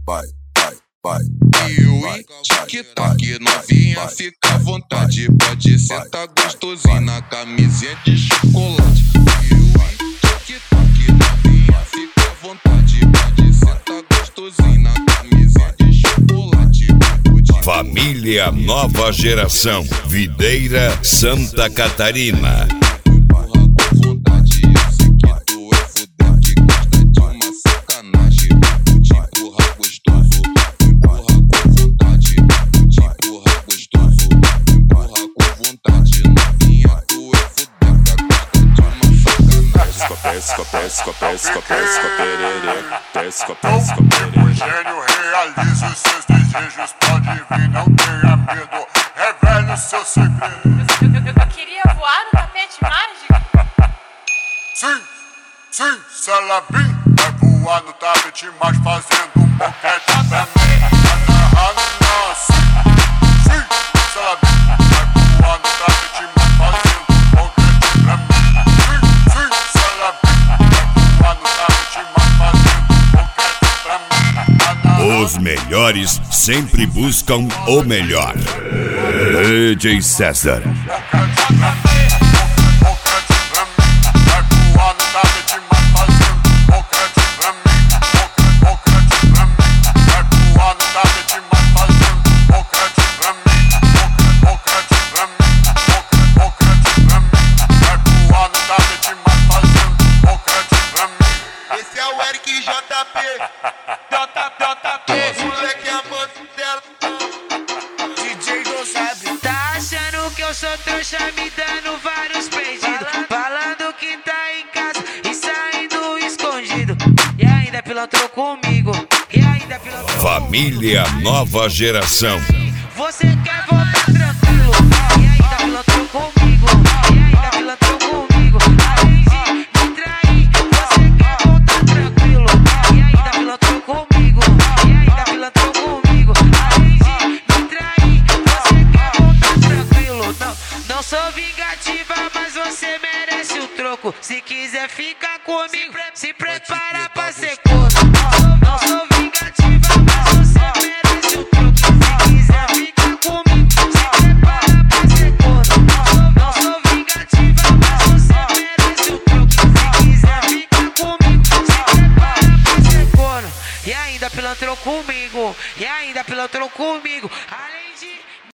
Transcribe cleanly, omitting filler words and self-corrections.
Eu e tic-tac, novinha, fica à vontade. Pode sentar gostosinho na camisinha de chocolate. Eu e tic-tac, novinha, fica à vontade. Pode sentar gostosinho na camisinha de chocolate. Família Nova Geração, Videira, Santa Catarina. O gênio realiza os seus desejos, pode vir, não tenha medo, revele o seu segredo. Eu queria voar no tapete mágico. Sim, se ela vir, vai voar no tapete mágico fazendo um boquete pra mim, agarrando nosso. Sim, se ela vir, vai voar no tapete mágico fazendo um boquete pra mim. Sim, se ela vir, vai voar no tapete mágico fazendo um boquete pra mim. Os melhores sempre buscam o melhor. DJ César. Esse é o Eric JP, moleque amante dela. DJ não sabe. Tá achando que eu sou trouxa, me dando vários perdidos, falando que tá em casa e saindo escondido. E ainda pilantrou comigo, e ainda pilantrou. Família Nova Geração. Você quer voltar tranquilo, e ainda pilantrou comigo, e ainda pilantrou comigo. Além de me trair, você quer voltar tranquilo, e ainda pilantrou comigo, e ainda pilantrou comigo. Além de me trair, você quer voltar tranquilo. Não sou vingativa, mas você merece o troco. Se quiser ficar comigo, se prepara pra ser corno. Não sou vingativa, mas você merece o troco. Se quiser ficar comigo, se prepara pra ser corno. Não sou vingativa, mas você merece o troco. Se quiser ficar comigo, se prepara pra ser corno. E ainda pilantrou comigo, e ainda pilantrou comigo. Além